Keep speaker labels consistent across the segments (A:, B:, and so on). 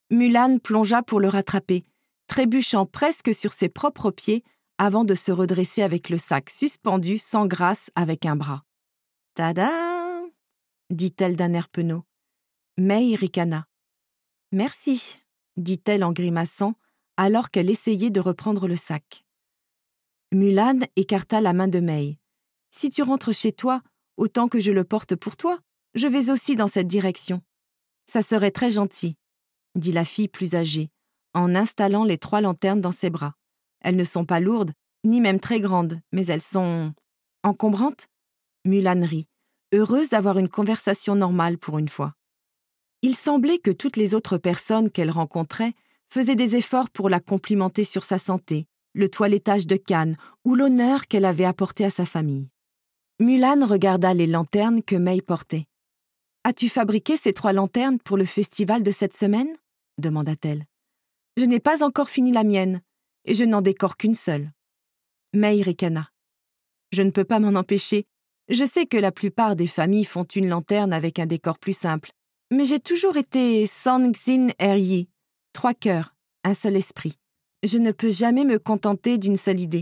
A: Mulan plongea pour le rattraper, trébuchant presque sur ses propres pieds avant de se redresser avec le sac suspendu sans grâce avec un bras. « Tada !» dit-elle d'un air penaud. Mei ricana. « Merci », dit-elle en grimaçant, alors qu'elle essayait de reprendre le sac. Mulan écarta la main de Mei. « Si tu rentres chez toi, autant que je le porte pour toi, je vais aussi dans cette direction. »« Ça serait très gentil, » dit la fille plus âgée, en installant les 3 lanternes dans ses bras. « Elles ne sont pas lourdes, ni même très grandes, mais elles sont... encombrantes ?» Mulan rit, heureuse d'avoir une conversation normale pour une fois. Il semblait que toutes les autres personnes qu'elle rencontrait faisaient des efforts pour la complimenter sur sa santé, le toilettage de Cannes ou l'honneur qu'elle avait apporté à sa famille. Mulan regarda les lanternes que Mei portait. « As-tu fabriqué ces 3 lanternes pour le festival de cette semaine ?» demanda-t-elle. « Je n'ai pas encore fini la mienne, et je n'en décore qu'une seule. » Mei ricana. « Je ne peux pas m'en empêcher. Je sais que la plupart des familles font une lanterne avec un décor plus simple, mais j'ai toujours été San-Xin Er-Yi, 3 cœurs, un seul esprit. Je ne peux jamais me contenter d'une seule idée. »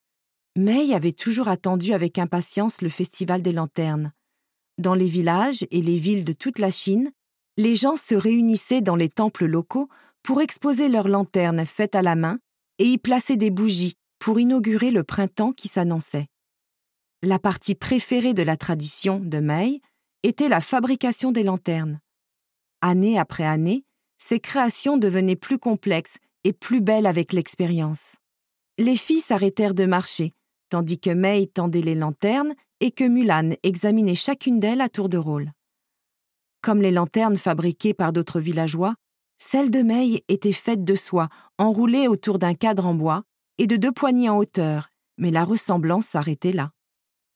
A: Mei avait toujours attendu avec impatience le festival des lanternes. Dans les villages et les villes de toute la Chine, les gens se réunissaient dans les temples locaux pour exposer leurs lanternes faites à la main et y placer des bougies pour inaugurer le printemps qui s'annonçait. La partie préférée de la tradition de Mei était la fabrication des lanternes. Année après année, ses créations devenaient plus complexes et plus belles avec l'expérience. Les filles s'arrêtèrent de marcher, tandis que Mei tendait les lanternes et que Mulan examinait chacune d'elles à tour de rôle. Comme les lanternes fabriquées par d'autres villageois, celles de Mei étaient faites de soie, enroulées autour d'un cadre en bois et de 2 poignées en hauteur, mais la ressemblance s'arrêtait là.